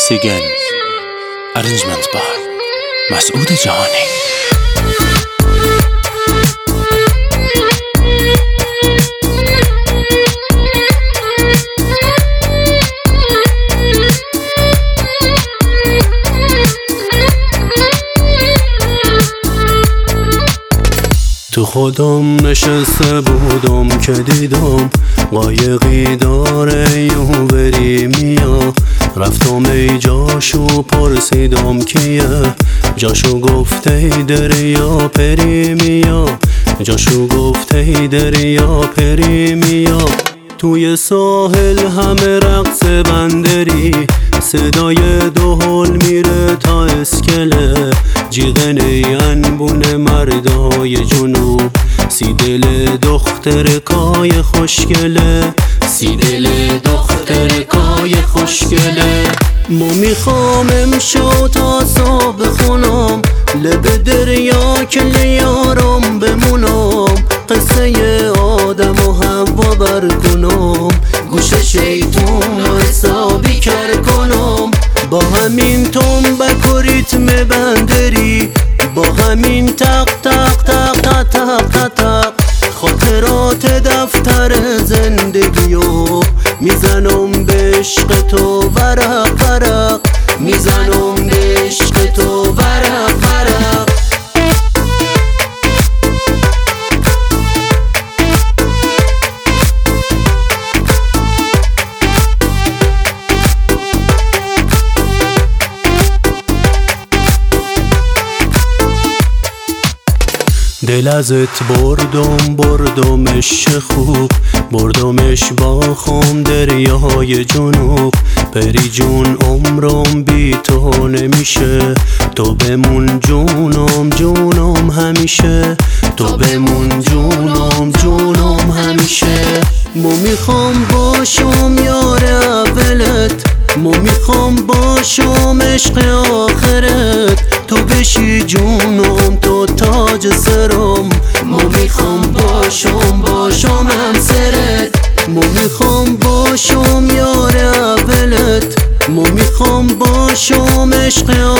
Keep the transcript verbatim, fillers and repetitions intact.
Once again, arrangement by مسعود جهانی. تو خودم نشسته بودم که دیدم قایقی داره یو بری میا. رفتم ای جاشو پرسیدم کیه، جاشو گفته ای دریا پری میا. جاشو گفته ای دریا پری میا. توی ساحل همه رقص بندری، صدای دهل میره تا اسکله. جیغن انبون مردای جنوب، سی دل دختر کای خوشگله. سی دل دختر کای خوشگله. ما میخوام امشو تا صبح بخونم، لب دریا که لیارم بمونم. قصه آدم و حوا برگونم، گوش شیطون و حسابی کر کنم. با همین تنبک و ریتم بندری، با همین تق تق تق تق تق تق تق خاطرات دفتر زندگیو میزنم به عشق تو ورق ورق. میزنم به عشق تو ورق ورق. دل ازت بردم بردمش خوب، بردمش با خم دریای جنوب. پری جون عمرم بی تو نمیشه، تو بمون جونم جونم همیشه. تو بمون جونم جونم همیشه. ما میخوام باشم یار اولت، ما میخوام باشم عشق آخرت. تو بشی جونم تو تاج سرم، ما میخوام باشم باشم همسرت. ما میخوام باشم یار اولت، ما میخوام باشم عشق